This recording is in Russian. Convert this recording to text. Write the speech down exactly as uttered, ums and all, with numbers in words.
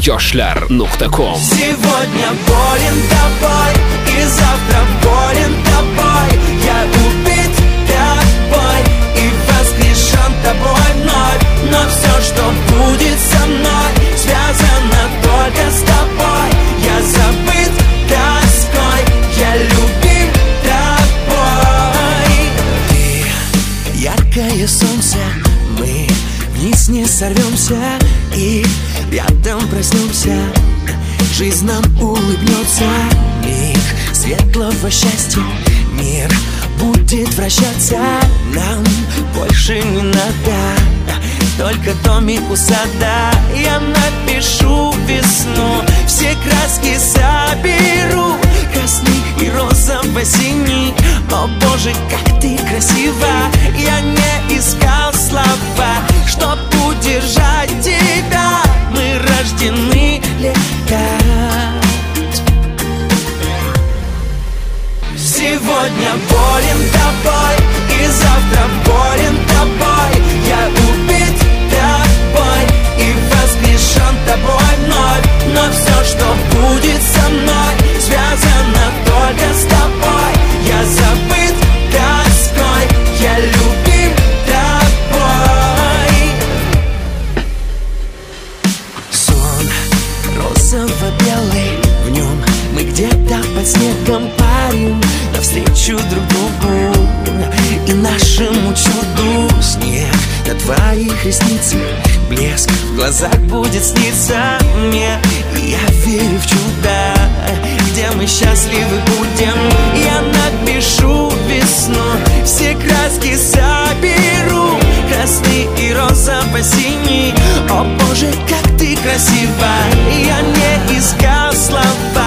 yoshlar nokta com. Сегодня болен тобой, и завтра болен тобой. Я убит тобой и воскрешен тобой вновь. Но все, что будет со мной, связано только с тобой. Я забыт тоской, я любим тобой. Ты яркое солнце, мы вниз не сорвемся и рядом проснемся. Жизнь нам улыбнется, миг светлого счастья. Мир будет вращаться, нам больше не надо только домик у сада. Я напишу весну, все краски соберу, красный и розово-синий. О боже, как ты красива! Я не искал слова, чтоб удержать тебя. Мы рождены летать. Сегодня болен тобой, и завтра болен тобой. Я убит тобой и воскрешен тобой вновь. Но все, что будет со мной, связано только с тобой. Я забыт тоской, я любим тобой. Сон розово-белый, в нем мы где-то под снегом парим навстречу друг другу и нашему чуду. Снег на твоих ресницах, блеск в глазах будет сниться мне. И я верю в чудо, где мы счастливы будем. Я напишу весну, все краски соберу, красный и розово-синий. О боже, как ты красива! Я не искал слова,